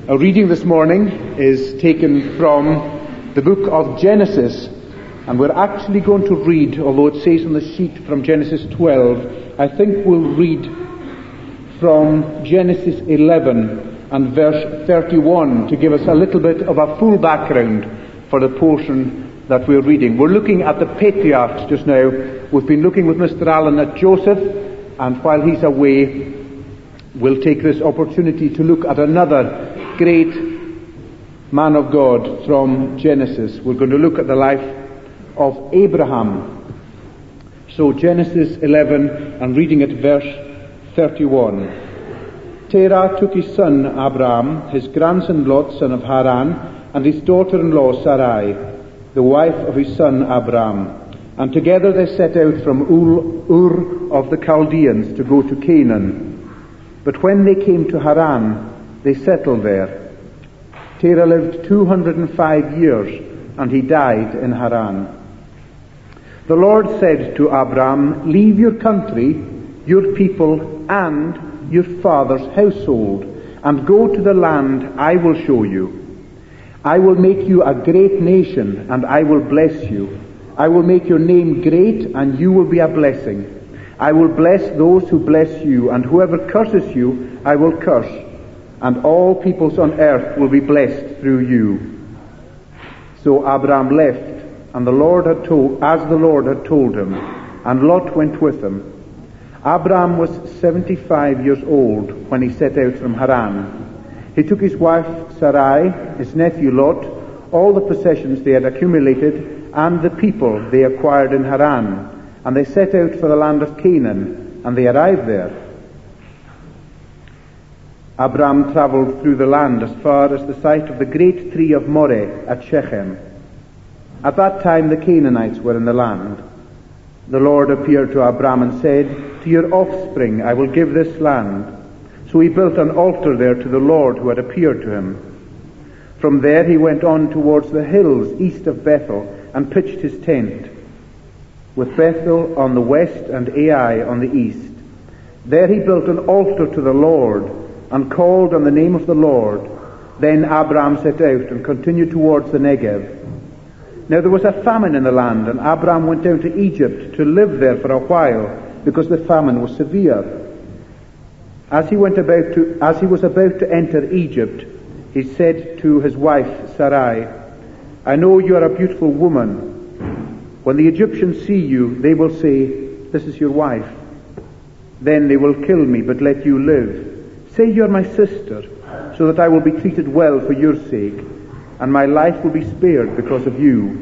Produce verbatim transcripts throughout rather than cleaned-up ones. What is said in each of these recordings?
Our reading this morning is taken from the book of Genesis, and we're actually going to read, although it says on the sheet from Genesis twelve, I think we'll read from Genesis eleven and verse thirty-one to give us a little bit of a full background for the portion that we're reading. We're looking at the patriarchs just now. We've been looking with Mister Allen at Joseph, and while he's away, we'll take this opportunity to look at another great man of God from Genesis. We're going to look at the life of Abraham. So Genesis eleven, and reading at verse thirty-one. Terah took his son Abram, his grandson Lot, son of Haran, and his daughter-in-law Sarai, the wife of his son Abram. And together they set out from Ur of the Chaldeans to go to Canaan. But when they came to Haran, they settled there. Terah lived two hundred and five years, and he died in Haran. The Lord said to Abram, "Leave your country, your people, and your father's household, and go to the land I will show you. I will make you a great nation, and I will bless you. I will make your name great, and you will be a blessing. I will bless those who bless you, and whoever curses you, I will curse. And all peoples on earth will be blessed through you." So Abram left, and the Lord had told, as the Lord had told him, and Lot went with him. Abram was seventy-five years old when he set out from Haran. He took his wife Sarai, his nephew Lot, all the possessions they had accumulated, and the people they acquired in Haran, and they set out for the land of Canaan, and they arrived there. Abram travelled through the land as far as the site of the great tree of Moreh at Shechem. At that time the Canaanites were in the land. The Lord appeared to Abram and said, "To your offspring I will give this land." So he built an altar there to the Lord who had appeared to him. From there he went on towards the hills east of Bethel and pitched his tent, with Bethel on the west and Ai on the east. There he built an altar to the Lord and called on the name of the Lord. Then Abram set out and continued towards the Negev. Now there was a famine in the land, and Abram went down to Egypt to live there for a while, because the famine was severe. As he went about to, as he was about to enter Egypt, he said to his wife Sarai, "I know you are a beautiful woman. When the Egyptians see you, they will say, 'This is your wife.' Then they will kill me, but let you live. Say you are my sister, so that I will be treated well for your sake, and my life will be spared because of you."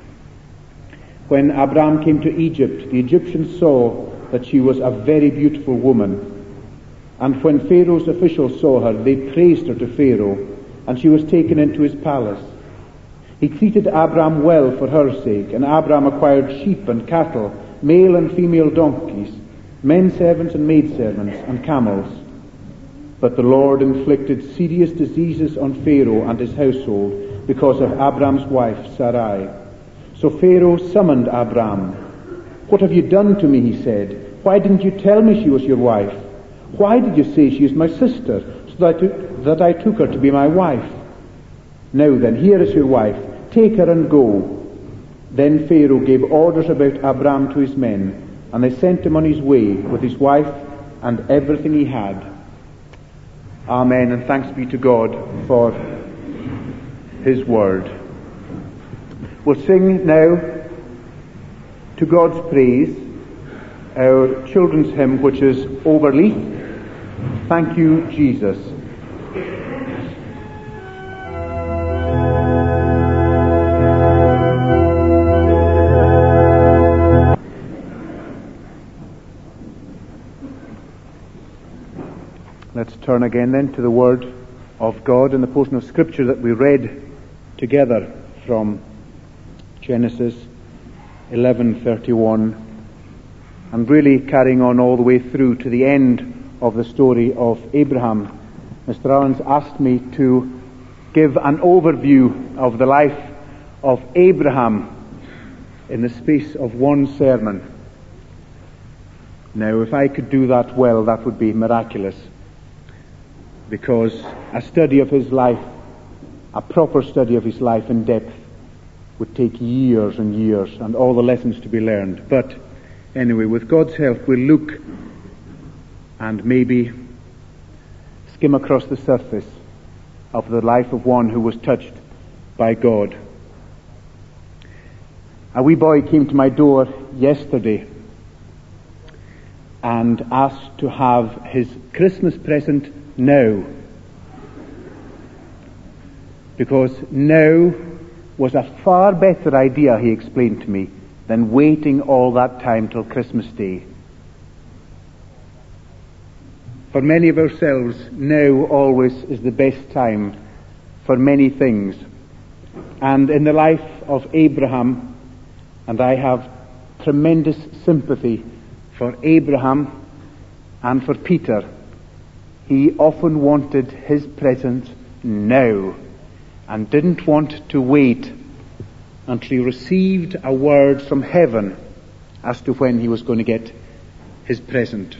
When Abram came to Egypt, the Egyptians saw that she was a very beautiful woman. And when Pharaoh's officials saw her, they praised her to Pharaoh, and she was taken into his palace. He treated Abram well for her sake, and Abram acquired sheep and cattle, male and female donkeys, men servants and maidservants, and camels. But the Lord inflicted serious diseases on Pharaoh and his household because of Abram's wife Sarai. So Pharaoh summoned Abram. "What have you done to me?" he said. "Why didn't you tell me she was your wife? Why did you say she is my sister, so that I, took, that I took her to be my wife? Now then, here is your wife. Take her and go." Then Pharaoh gave orders about Abram to his men, and they sent him on his way with his wife and everything he had. Amen, and thanks be to God for his word. We'll sing now, to God's praise, our children's hymn, which is Overleaf, "Thank You, Jesus." Let's turn again then to the Word of God in the portion of Scripture that we read together from Genesis eleven thirty-one, and really carrying on all the way through to the end of the story of Abraham. Mister Allen's asked me to give an overview of the life of Abraham in the space of one sermon. Now, if I could do that well, that would be miraculous. because a study of his life, a proper study of his life in depth, would take years and years and all the lessons to be learned. But anyway, with God's help, we'll look and maybe skim across the surface of the life of one who was touched by God. A wee boy came to my door yesterday and asked to have his Christmas present now, because now was a far better idea, he explained to me, than waiting all that time till Christmas Day. For many of ourselves, now always is the best time for many things. And in the life of Abraham, and I have tremendous sympathy for Abraham and for Peter, he often wanted his present now and didn't want to wait until he received a word from heaven as to when he was going to get his present.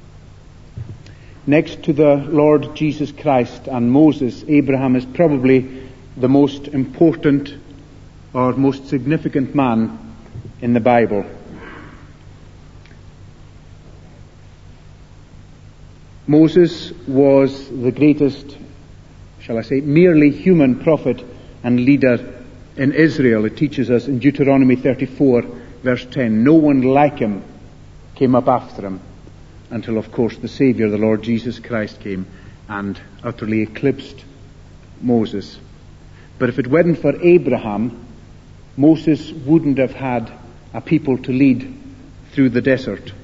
Next to the Lord Jesus Christ and Moses, Abraham is probably the most important or most significant man in the Bible. Moses was the greatest, shall I say, merely human prophet and leader in Israel. It teaches us in Deuteronomy thirty-four, verse ten, no one like him came up after him, until, of course, the Savior, the Lord Jesus Christ, came and utterly eclipsed Moses. But if it weren't for Abraham, Moses wouldn't have had a people to lead through the desert.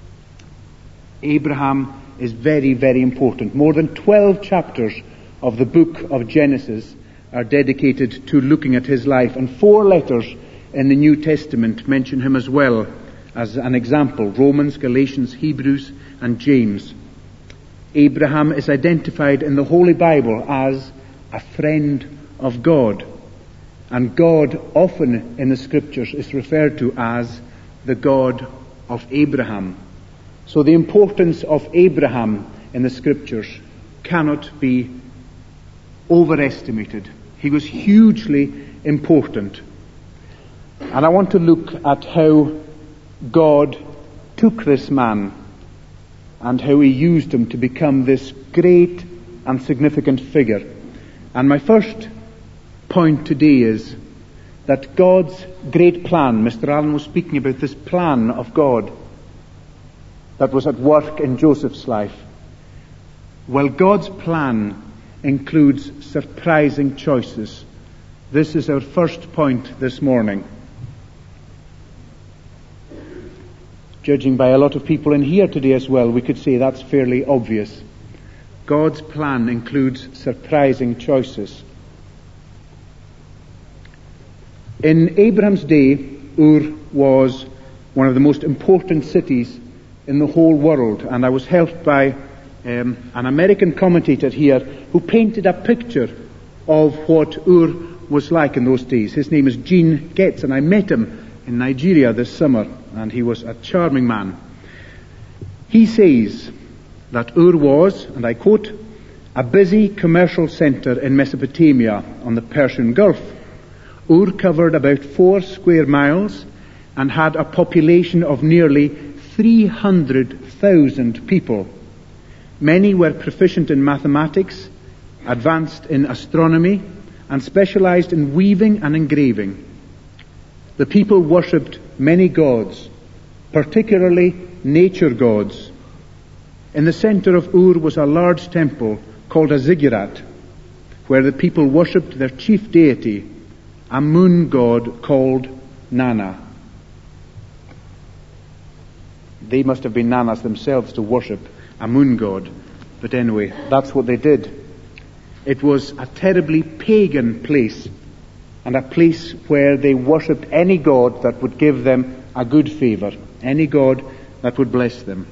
Abraham is very, very important. More than twelve chapters of the book of Genesis are dedicated to looking at his life, and four letters in the New Testament mention him as well as an example: Romans, Galatians, Hebrews, and James. Abraham is identified in the Holy Bible as a friend of God, and God often in the Scriptures is referred to as the God of Abraham. So the importance of Abraham in the Scriptures cannot be overestimated. He was hugely important. And I want to look at how God took this man and how he used him to become this great and significant figure. And my first point today is that God's great plan, Mister Allen was speaking about this plan of God that was at work in Joseph's life. Well, God's plan includes surprising choices. This is our first point this morning. Judging by a lot of people in here today as well, we could say that's fairly obvious. God's plan includes surprising choices. In Abraham's day, Ur was one of the most important cities in the whole world, and I was helped by um, an American commentator here who painted a picture of what Ur was like in those days. His name is Gene Getz, and I met him in Nigeria this summer, and he was a charming man. He says that Ur was, and I quote, a busy commercial center in Mesopotamia on the Persian Gulf. Ur covered about four square miles and had a population of nearly three hundred thousand people. Many were proficient in mathematics, advanced in astronomy, and specialized in weaving and engraving. The people worshipped many gods, particularly nature gods. In the center of Ur was a large temple called a ziggurat, where the people worshipped their chief deity, a moon god called Nana. They must have been Nanas themselves to worship a moon god, but anyway, that's what they did. It was a terribly pagan place, and a place where they worshipped any god that would give them a good favor, any god that would bless them.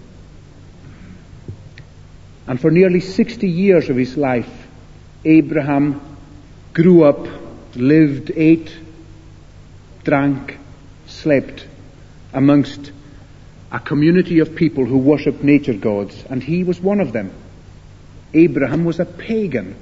And for nearly sixty years of his life, Abraham grew up, lived, ate, drank, slept amongst a community of people who worshipped nature gods, and he was one of them. Abraham was a pagan.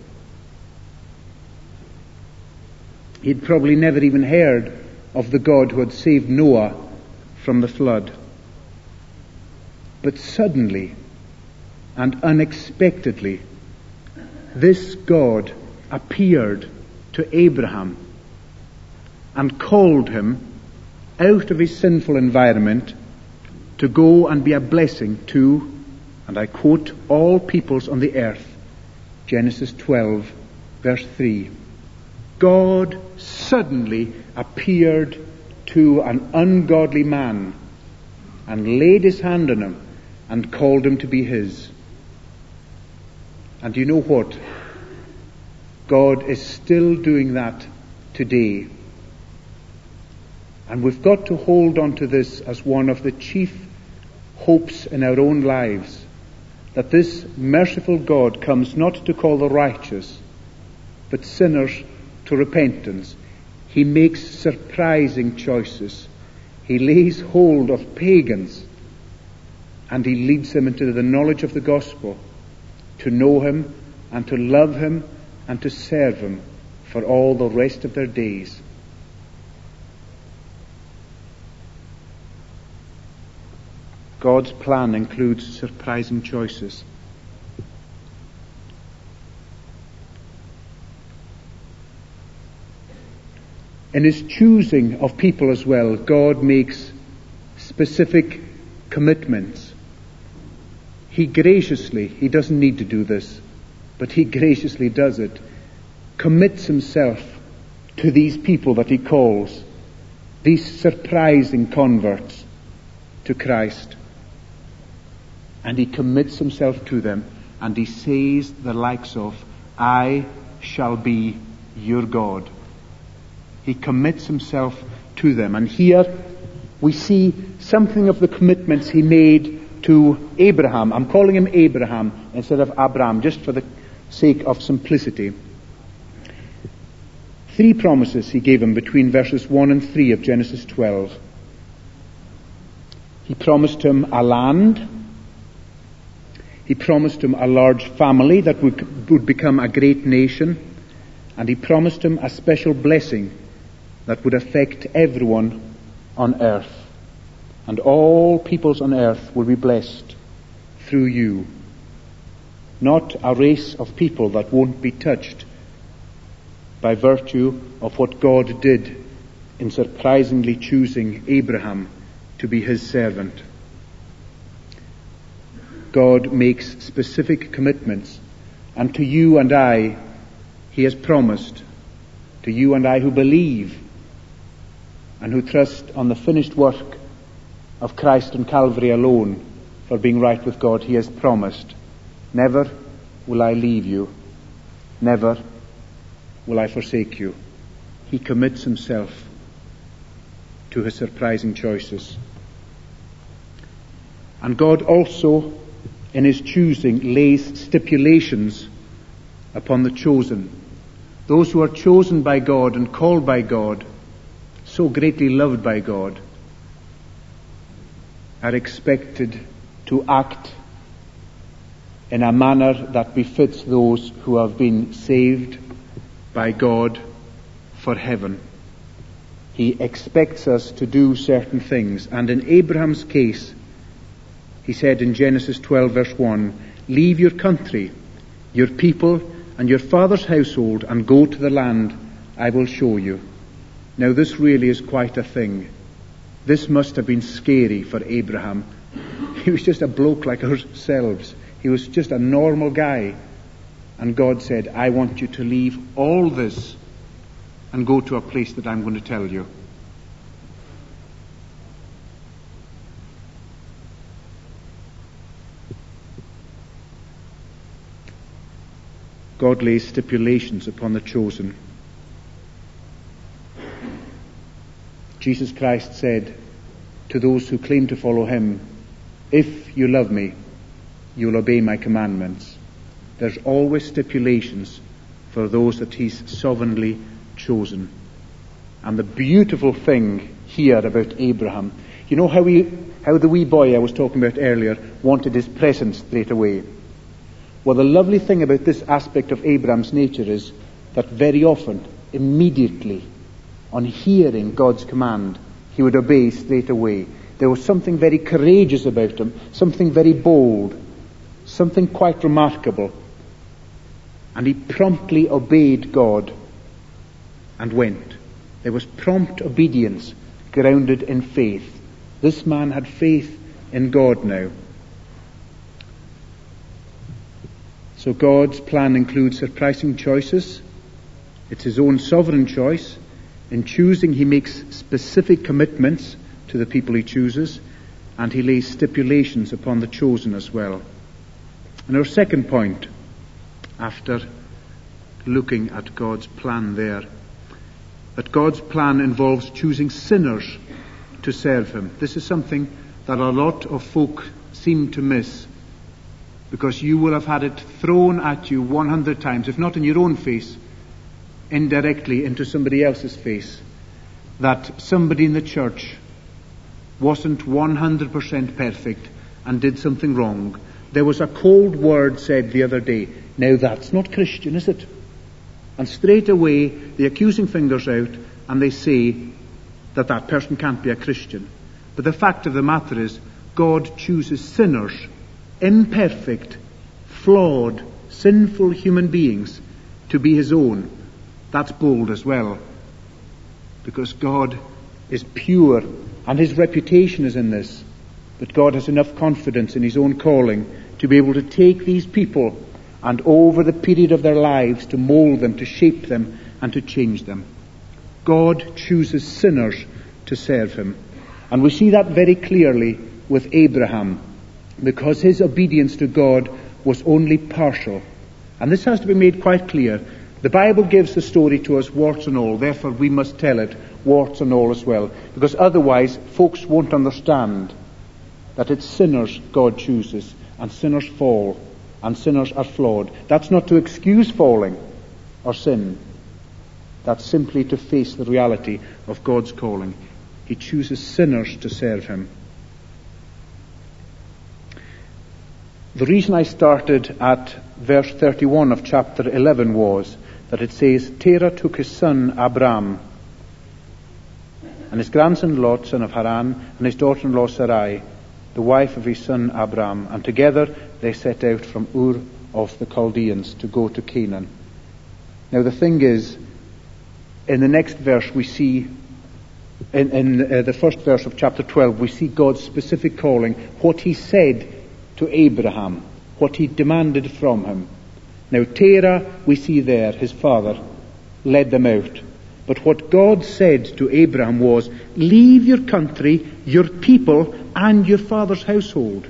He'd probably never even heard of the God who had saved Noah from the flood. But suddenly and unexpectedly, this God appeared to Abraham and called him out of his sinful environment to go and be a blessing to, and I quote, all peoples on the earth. Genesis twelve, verse three. God suddenly appeared to an ungodly man and laid his hand on him and called him to be his. And you know what? God is still doing that today. And we've got to hold on to this as one of the chief hopes in our own lives, that this merciful God comes not to call the righteous, but sinners to repentance. He makes surprising choices. He lays hold of pagans and he leads them into the knowledge of the gospel, to know him and to love him and to serve him for all the rest of their days. God's plan includes surprising choices. In his choosing of people as well, God makes specific commitments. He graciously, he doesn't need to do this, but he graciously does it, commits himself to these people that he calls, these surprising converts to Christ. And he commits himself to them, and he says the likes of, I shall be your God. He commits himself to them. And here we see something of the commitments he made to Abraham. I'm calling him Abraham instead of Abram, just for the sake of simplicity. Three promises he gave him between verses one and three of Genesis twelve. He promised him a land. He promised him a large family that would, would become a great nation. And he promised him a special blessing that would affect everyone on earth. And all peoples on earth will be blessed through you. Not a race of people that won't be touched by virtue of what God did in surprisingly choosing Abraham to be his servant. God makes specific commitments, and to you and I, he has promised, to you and I who believe and who trust on the finished work of Christ on Calvary alone for being right with God, he has promised, never will I leave you, never will I forsake you. He commits himself to his surprising choices. And God also, in his choosing, lays stipulations upon the chosen. Those who are chosen by God and called by God, so greatly loved by God, are expected to act in a manner that befits those who have been saved by God for heaven. He expects us to do certain things. And in Abraham's case, he said in Genesis twelve verse one, leave your country, your people, and your father's household, and go to the land I will show you. Now this really is quite a thing. This must have been scary for Abraham. He was just a bloke like ourselves. He was just a normal guy. And God said, I want you to leave all this and go to a place that I'm going to tell you. God lays stipulations upon the chosen. Jesus Christ said to those who claim to follow him, if you love me, you will obey my commandments. There's always stipulations for those that he's sovereignly chosen. And the beautiful thing here about Abraham, you know how he, how the wee boy I was talking about earlier wanted his present straight away. Well, the lovely thing about this aspect of Abraham's nature is that very often, immediately, on hearing God's command, he would obey straight away. There was something very courageous about him, something very bold, something quite remarkable. And he promptly obeyed God and went. There was prompt obedience grounded in faith. This man had faith in God now. So God's plan includes surprising choices. It's his own sovereign choice. In choosing, he makes specific commitments to the people he chooses, and he lays stipulations upon the chosen as well. And our second point, after looking at God's plan there, that God's plan involves choosing sinners to serve him. This is something that a lot of folk seem to miss, because you will have had it thrown at you one hundred times, if not in your own face, indirectly into somebody else's face, that somebody in the church wasn't one hundred percent perfect and did something wrong. There was a cold word said the other day, now that's not Christian, is it? And straight away the accusing finger's out and they say that that person can't be a Christian. But the fact of the matter is, God chooses sinners, imperfect, flawed, sinful human beings to be his own. That's bold as well, because God is pure and his reputation is in this, that God has enough confidence in his own calling to be able to take these people and over the period of their lives to mold them, to shape them and to change them. God chooses sinners to serve him. And we see that very clearly with Abraham, because his obedience to God was only partial. And this has to be made quite clear. The Bible gives the story to us warts and all, therefore we must tell it warts and all as well, because otherwise folks won't understand that it's sinners God chooses, and sinners fall, and sinners are flawed. That's not to excuse falling or sin. That's simply to face the reality of God's calling. He chooses sinners to serve him. The reason I started at verse thirty-one of chapter eleven was that it says, Terah took his son Abram, and his grandson Lot, son of Haran, and his daughter-in-law Sarai, the wife of his son Abram, and together they set out from Ur of the Chaldeans to go to Canaan. Now the thing is, in the next verse we see, in, in uh, the first verse of chapter twelve, we see God's specific calling, what he said to Abraham, what he demanded from him. Now Terah, we see there, his father, led them out. But what God said to Abraham was, leave your country, your people, and your father's household.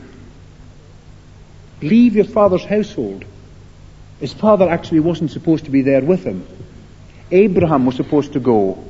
Leave your father's household. His father actually wasn't supposed to be there with him. Abraham was supposed to go.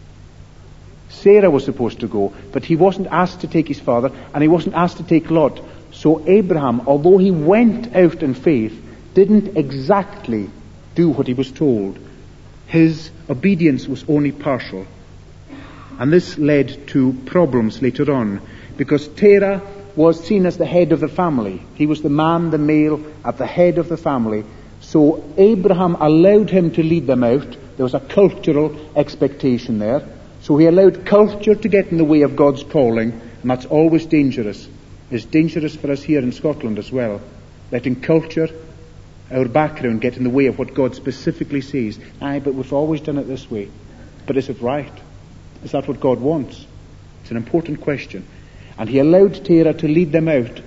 Sarah was supposed to go, but he wasn't asked to take his father, and he wasn't asked to take Lot. So Abraham, although he went out in faith, didn't exactly do what he was told. His obedience was only partial. And this led to problems later on, because Terah was seen as the head of the family. He was the man, the male, at the head of the family. So Abraham allowed him to lead them out. There was a cultural expectation there. So he allowed culture to get in the way of God's calling, and that's always dangerous. It's dangerous for us here in Scotland as well, letting culture, our background, get in the way of what God specifically says. Aye, but we've always done it this way. But is it right? Is that what God wants? It's an important question. And he allowed Terah to lead them out.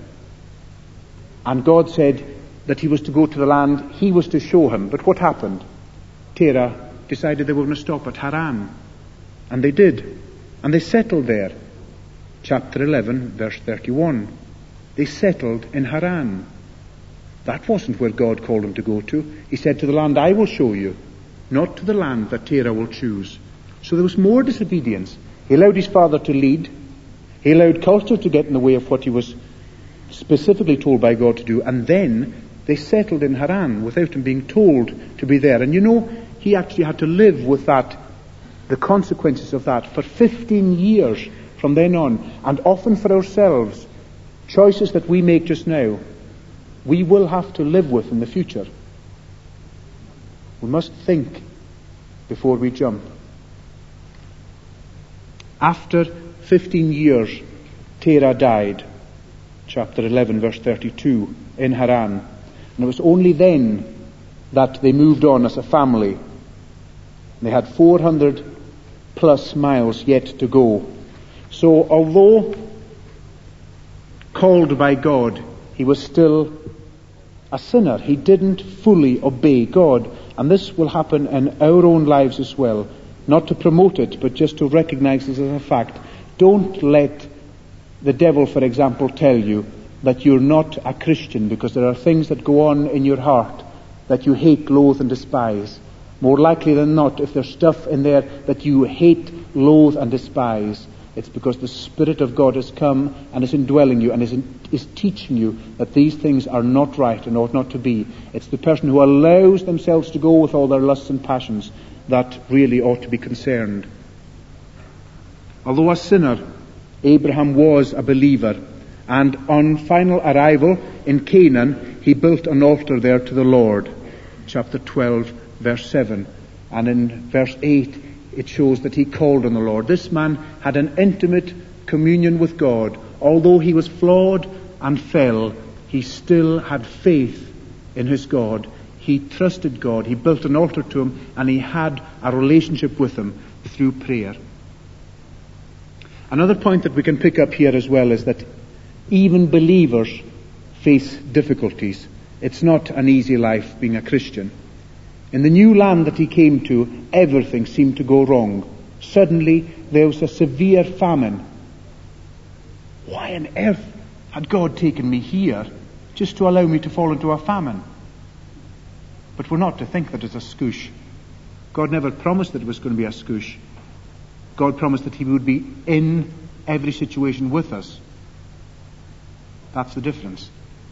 And God said that he was to go to the land he was to show him. But what happened? Terah decided they were going to stop at Haran. And they did. And they settled there. Chapter eleven, verse thirty-one. They settled in Haran. That wasn't where God called them to go to. He said, to the land I will show you, not to the land that Terah will choose. So there was more disobedience. He allowed his father to lead. He allowed culture to get in the way of what he was specifically told by God to do. And then they settled in Haran without him being told to be there. And you know, he actually had to live with that, the consequences of that, for fifteen years from then on. And often for ourselves, choices that we make just now we will have to live with in the future. We must think before we jump. After fifteen years, Terah died, chapter eleven, verse thirty-two, in Haran. And it was only then that they moved on as a family. They had four hundred plus miles yet to go. So although called by God, he was still a sinner. He didn't fully obey God. And this will happen in our own lives as well. Not to promote it, but just to recognize this as a fact. Don't let the devil, for example, tell you that you're not a Christian because there are things that go on in your heart that you hate, loathe, and despise. More likely than not, if there's stuff in there that you hate, loathe, and despise, it's because the Spirit of God has come and is indwelling you and is, in, is teaching you that these things are not right and ought not to be. It's the person who allows themselves to go with all their lusts and passions that really ought to be concerned. Although a sinner, Abraham was a believer, and on final arrival in Canaan, he built an altar there to the Lord. Chapter twelve, verse seven. And in verse eight, it shows that he called on the Lord. This man had an intimate communion with God. Although he was flawed and fell, he still had faith in his God. He trusted God. He built an altar to him, and he had a relationship with him through prayer. Another point that we can pick up here as well is that even believers face difficulties. It's not an easy life being a Christian. In the new land that he came to, everything seemed to go wrong. Suddenly, there was a severe famine. Why on earth had God taken me here just to allow me to fall into a famine? But we're not to think that it's a skoosh. God never promised that it was going to be a skoosh. God promised that he would be in every situation with us. That's the difference.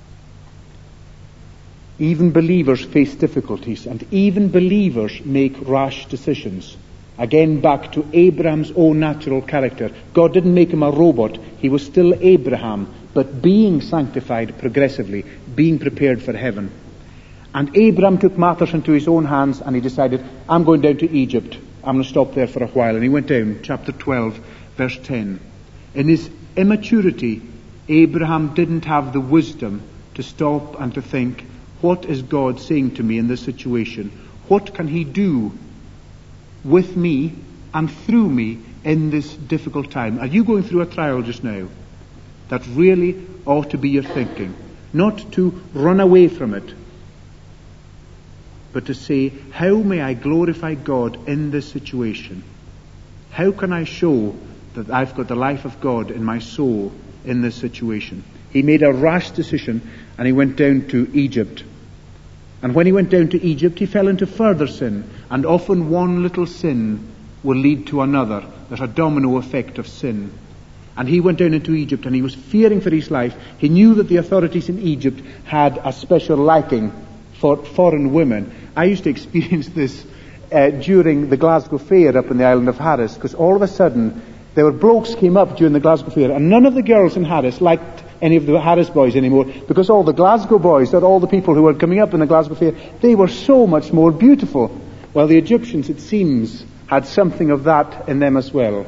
Even believers face difficulties, and even believers make rash decisions. Again, back to Abraham's own natural character. God didn't make him a robot. He was still Abraham, but being sanctified progressively, being prepared for heaven. And Abraham took matters into his own hands, and he decided, I'm going down to Egypt. I'm going to stop there for a while. And he went down, chapter twelve, verse ten. In his immaturity, Abraham didn't have the wisdom to stop and to think, what is God saying to me in this situation? What can he do with me and through me in this difficult time? Are you going through a trial just now? That really ought to be your thinking. Not to run away from it, but to say, how may I glorify God in this situation? How can I show that I've got the life of God in my soul in this situation? He made a rash decision, and he went down to Egypt. And when he went down to Egypt, he fell into further sin. And often one little sin will lead to another. There's a domino effect of sin. And he went down into Egypt, and he was fearing for his life. He knew that the authorities in Egypt had a special liking for foreign women. I used to experience this uh, during the Glasgow Fair up in the island of Harris, because all of a sudden there were blokes came up during the Glasgow Fair, and none of the girls in Harris liked any of the Harris boys anymore, because all the Glasgow boys, that all the people who were coming up in the Glasgow Fair, they were so much more beautiful. Well, the Egyptians, it seems, had something of that in them as well.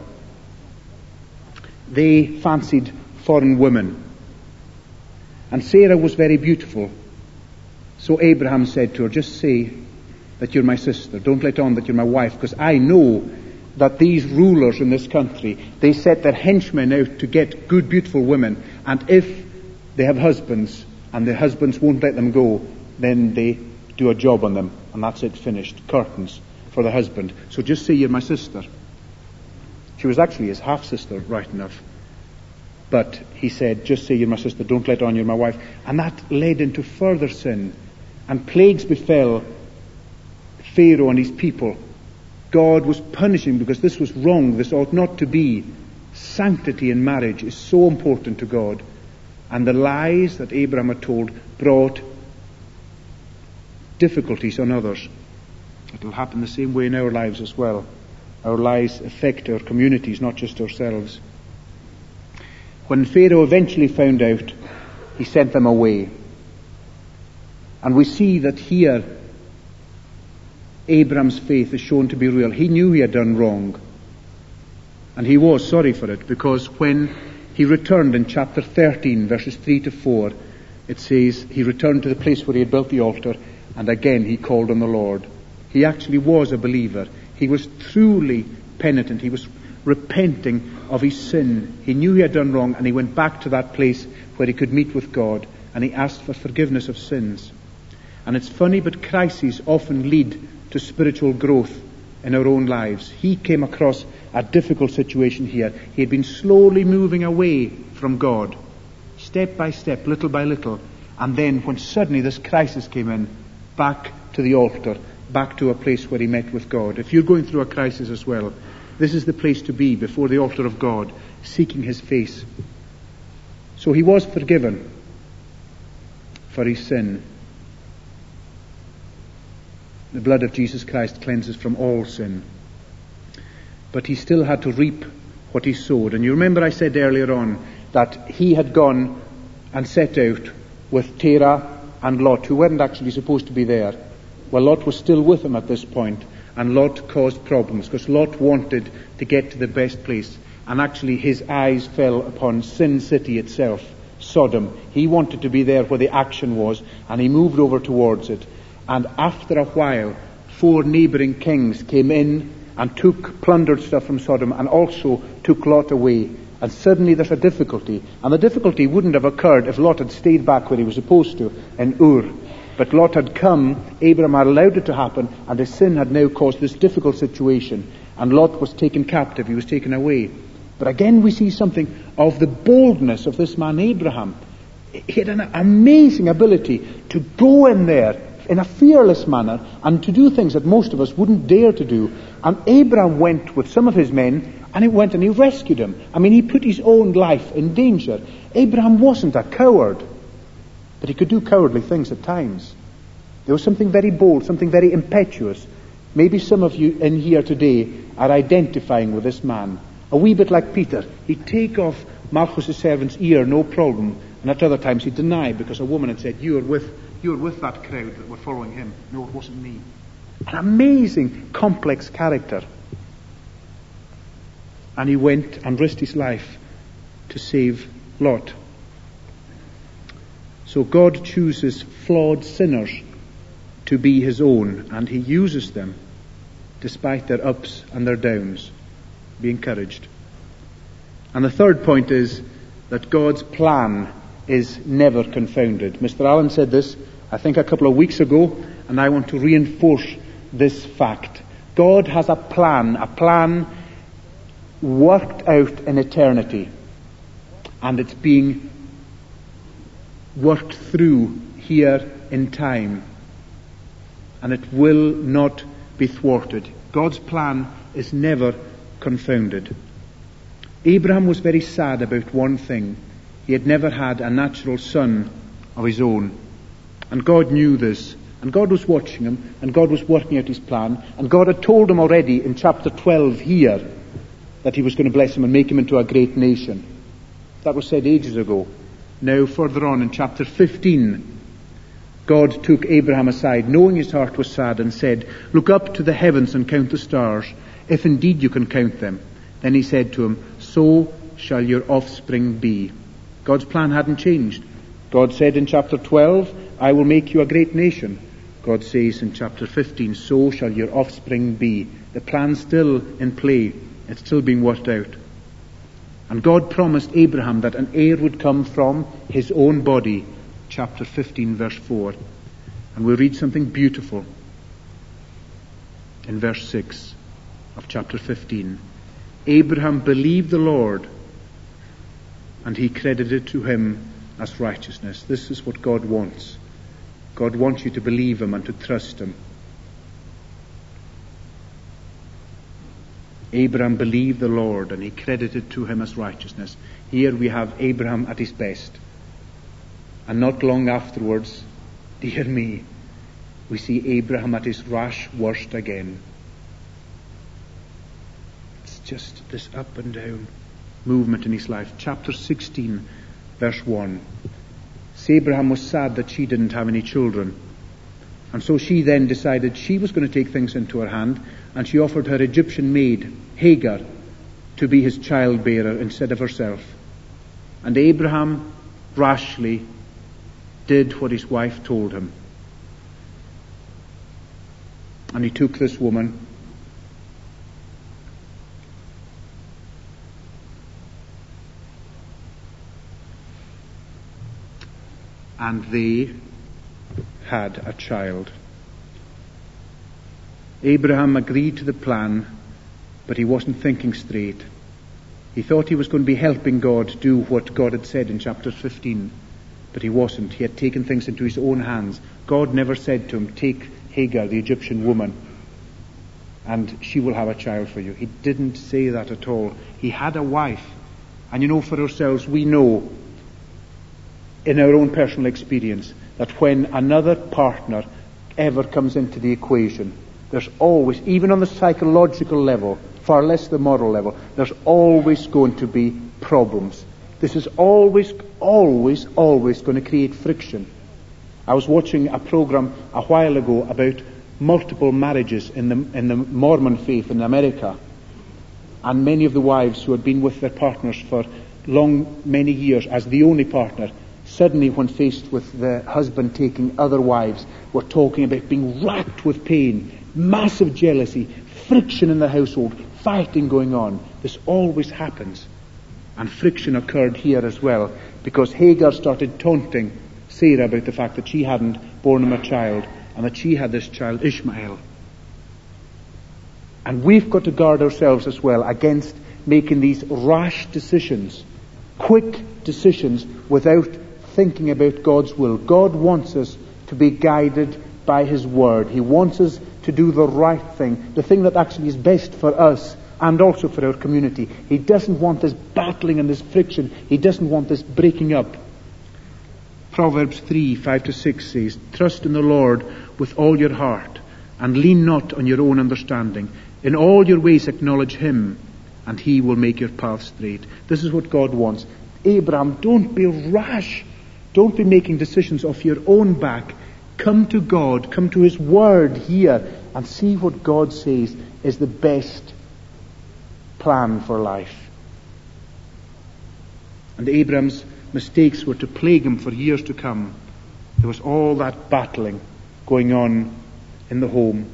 They fancied foreign women. And Sarah was very beautiful. So Abraham said to her, just say that you're my sister. Don't let on that you're my wife, because I know that these rulers in this country, they set their henchmen out to get good, beautiful women. And if they have husbands, and their husbands won't let them go, then they do a job on them. And that's it, finished. Curtains for the husband. So just say you're my sister. She was actually his half-sister, right enough. But he said, just say you're my sister, don't let on you're my wife. And that led into further sin. And plagues befell Pharaoh and his people. God was punishing because this was wrong. This ought not to be. Sanctity in marriage is so important to God. And the lies that Abraham had told brought difficulties on others. It will happen the same way in our lives as well. Our lies affect our communities, not just ourselves. When Pharaoh eventually found out, he sent them away. And we see that here Abraham's faith is shown to be real. He knew he had done wrong. And he was sorry for it, because when he returned in chapter thirteen, verses three to four, it says he returned to the place where he had built the altar, and again he called on the Lord. He actually was a believer. He was truly penitent. He was repenting of his sin. He knew he had done wrong, and he went back to that place where he could meet with God, and he asked for forgiveness of sins. And it's funny, but crises often lead to spiritual growth in our own lives. He came across a difficult situation here. He had been slowly moving away from God, step by step, little by little. And then when suddenly this crisis came in, back to the altar, back to a place where he met with God. If you're going through a crisis as well, this is the place to be, before the altar of God, seeking his face. So he was forgiven for his sin. The blood of Jesus Christ cleanses from all sin. But he still had to reap what he sowed. And you remember I said earlier on that he had gone and set out with Terah and Lot, who weren't actually supposed to be there. Well, Lot was still with him at this point, and Lot caused problems, because Lot wanted to get to the best place. And actually his eyes fell upon Sin City itself, Sodom. He wanted to be there where the action was, and he moved over towards it. And after a while, four neighbouring kings came in and took, plundered stuff from Sodom, and also took Lot away. And suddenly there's a difficulty. And the difficulty wouldn't have occurred if Lot had stayed back where he was supposed to, in Ur. But Lot had come, Abraham had allowed it to happen, and his sin had now caused this difficult situation. And Lot was taken captive, he was taken away. But again we see something of the boldness of this man Abraham. He had an amazing ability to go in there in a fearless manner and to do things that most of us wouldn't dare to do. And Abraham went with some of his men, and he went and he rescued him. I mean, he put his own life in danger. Abraham wasn't a coward, but he could do cowardly things at times. There was something very bold, something very impetuous. Maybe some of you in here today are identifying with this man. A wee bit like Peter. He'd take off Malchus' servant's ear, no problem, and at other times he'd deny, because a woman had said, you were with you were with that crowd that were following him. No, it wasn't me. An amazing, complex character. And he went and risked his life to save Lot. So God chooses flawed sinners to be his own, and he uses them despite their ups and their downs. Be encouraged. And the third point is that God's plan is never confounded. Mister Allen said this, I think, a couple of weeks ago, and I want to reinforce this fact. God has a plan, a plan worked out in eternity, and it's being worked through here in time, and it will not be thwarted. God's plan is never confounded. Abraham was very sad about one thing. He had never had a natural son of his own. And God knew this. And God was watching him. And God was working out his plan. And God had told him already in chapter twelve here that he was going to bless him and make him into a great nation. That was said ages ago. Now further on in chapter fifteen, God took Abraham aside, knowing his heart was sad, and said, look up to the heavens and count the stars, if indeed you can count them. Then he said to him, so shall your offspring be. God's plan hadn't changed. God said in chapter twelve, I will make you a great nation. God says in chapter fifteen, so shall your offspring be. The plan's still in play. It's still being worked out. And God promised Abraham that an heir would come from his own body. Chapter fifteen, verse four. And we'll read something beautiful in verse six of chapter fifteen. Abraham believed the Lord, and he credited to him as righteousness. This is what God wants. God wants you to believe him and to trust him. Abraham believed the Lord, and he credited to him as righteousness. Here we have Abraham at his best. And not long afterwards, dear me, we see Abraham at his rash worst again. It's just this up and down movement in his life. Chapter sixteen, verse one. So Abraham was sad that she didn't have any children. And so she then decided she was going to take things into her hand, and she offered her Egyptian maid, Hagar, to be his childbearer instead of herself. And Abraham rashly did what his wife told him. And he took this woman and they had a child. Abraham agreed to the plan, but he wasn't thinking straight. He thought he was going to be helping God do what God had said in chapter fifteen, but he wasn't. He had taken things into his own hands. God never said to him, take Hagar, the Egyptian woman, and she will have a child for you. He didn't say that at all. He had a wife. And you know, for ourselves, we know in our own personal experience that when another partner ever comes into the equation, there's always, even on the psychological level, far less the moral level, there's always going to be problems. This is always, always, always going to create friction. I was watching a program a while ago about multiple marriages in the in the Mormon faith in America, and many of the wives who had been with their partners for long, many years as the only partner, suddenly when faced with the husband taking other wives, were talking about being racked with pain, massive jealousy, friction in the household, fighting going on. This always happens. And friction occurred here as well, because Hagar started taunting Sarah about the fact that she hadn't borne him a child, and that she had this child, Ishmael. And we've got to guard ourselves as well against making these rash decisions, quick decisions, without thinking about God's will. God wants us to be guided by His Word. He wants us to do the right thing, the thing that actually is best for us and also for our community. He doesn't want this battling and this friction. He doesn't want this breaking up. Proverbs three, five to six says, trust in the Lord with all your heart, and lean not on your own understanding. In all your ways acknowledge Him, and He will make your path straight. This is what God wants. Abraham, don't be rash. Don't be making decisions off your own back. Come to God, come to His Word here, and see what God says is the best plan for life. And Abraham's mistakes were to plague him for years to come. There was all that battling going on in the home.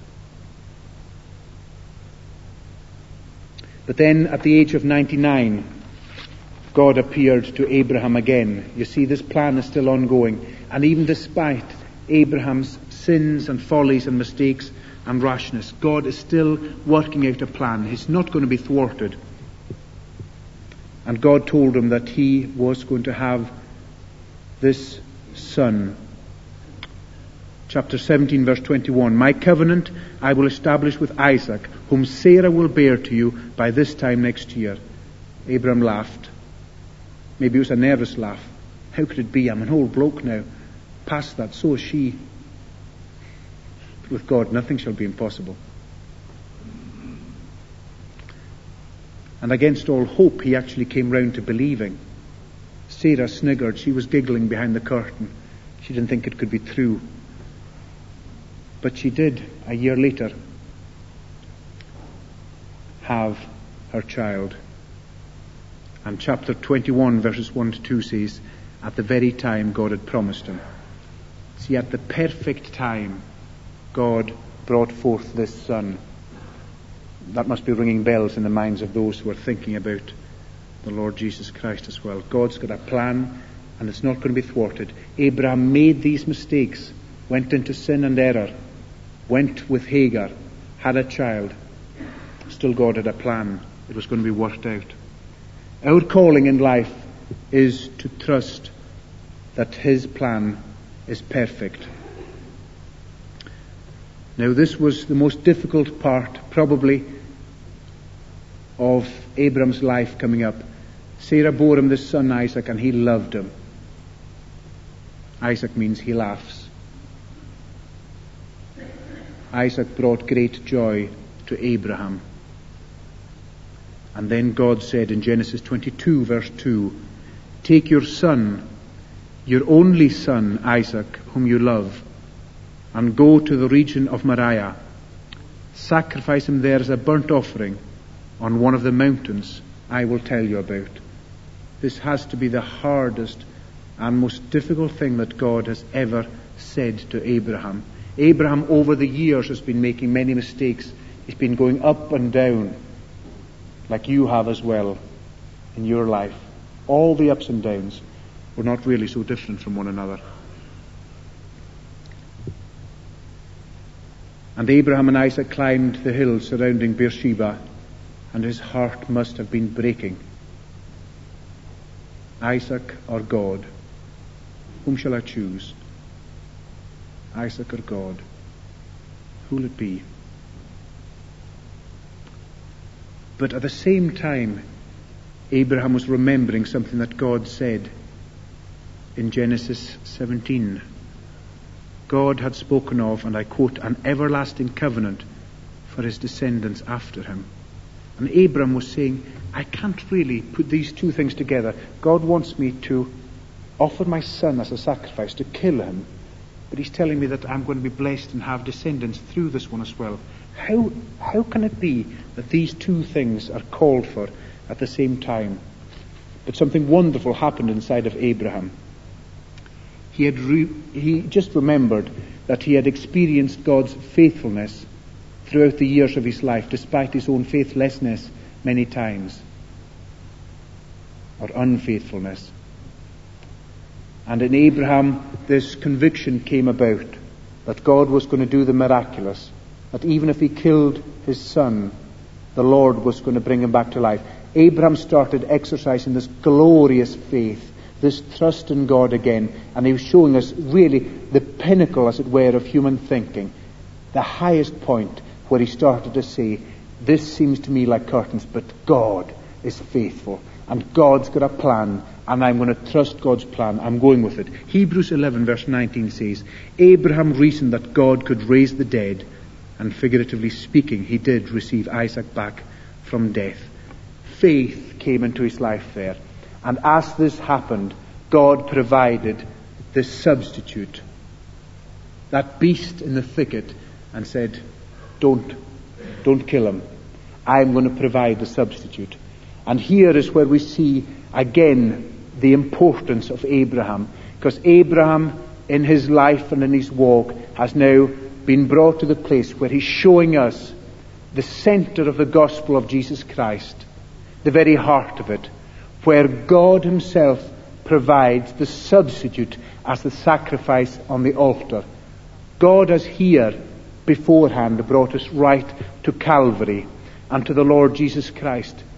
But then at the age of ninety-nine, God appeared to Abraham again. You see, this plan is still ongoing. And even despite Abraham's sins and follies and mistakes and rashness, God is still working out a plan. He's not going to be thwarted. And God told him that he was going to have this son. Chapter seventeen, verse twenty-one. My covenant I will establish with Isaac, whom Sarah will bear to you by this time next year. Abraham laughed. Maybe it was a nervous laugh. How could it be? I'm an old bloke now. Past that, so is she. But with God, nothing shall be impossible. And against all hope, he actually came round to believing. Sarah sniggered. She was giggling behind the curtain. She didn't think it could be true. But she did, a year later, have her child. And chapter twenty-one, verses one to two says, at the very time God had promised him. See, at the perfect time, God brought forth this son. That must be ringing bells in the minds of those who are thinking about the Lord Jesus Christ as well. God's got a plan, and it's not going to be thwarted. Abraham made these mistakes, went into sin and error, went with Hagar, had a child. Still God had a plan. It was going to be worked out. Our calling in life is to trust that His plan is perfect. Now, this was the most difficult part, probably, of Abraham's life coming up. Sarah bore him this son Isaac, and he loved him. Isaac means he laughs. Isaac brought great joy to Abraham. And then God said in Genesis twenty-two, verse two, take your son, your only son, Isaac, whom you love, and go to the region of Moriah. Sacrifice him there as a burnt offering on one of the mountains I will tell you about. This has to be the hardest and most difficult thing that God has ever said to Abraham. Abraham over the years has been making many mistakes. He's been going up and down, like you have as well in your life. All the ups and downs were not really so different from one another. And Abraham and Isaac climbed the hills surrounding Beersheba, and his heart must have been breaking. Isaac or God? Whom shall I choose? Isaac or God? Who will it be? But at the same time, Abraham was remembering something that God said in Genesis seventeen. God had spoken of, and I quote, an everlasting covenant for his descendants after him. And Abraham was saying, I can't really put these two things together. God wants me to offer my son as a sacrifice, to kill him, but he's telling me that I'm going to be blessed and have descendants through this one as well. How how can it be that these two things are called for at the same time? But something wonderful happened inside of Abraham. He had re- he just remembered that he had experienced God's faithfulness throughout the years of his life, despite his own faithlessness many times, or unfaithfulness. And in Abraham, this conviction came about that God was going to do the miraculous, that even if he killed his son, the Lord was going to bring him back to life. Abraham started exercising this glorious faith, this trust in God again, and he was showing us really the pinnacle, as it were, of human thinking, the highest point where he started to say, this seems to me like curtains, but God is faithful, and God's got a plan, and I'm going to trust God's plan. I'm going with it. Hebrews eleven verse nineteen says, Abraham reasoned that God could raise the dead, and figuratively speaking, he did receive Isaac back from death. Faith came into his life there. And as this happened, God provided this substitute, that beast in the thicket, and said, don't, don't kill him. I'm going to provide the substitute. And here is where we see again the importance of Abraham, because Abraham in his life and in his walk has now been brought to the place where he's showing us the center of the gospel of Jesus Christ, the very heart of it, where God himself provides the substitute as the sacrifice on the altar. God has here beforehand brought us right to Calvary and to the Lord Jesus Christ.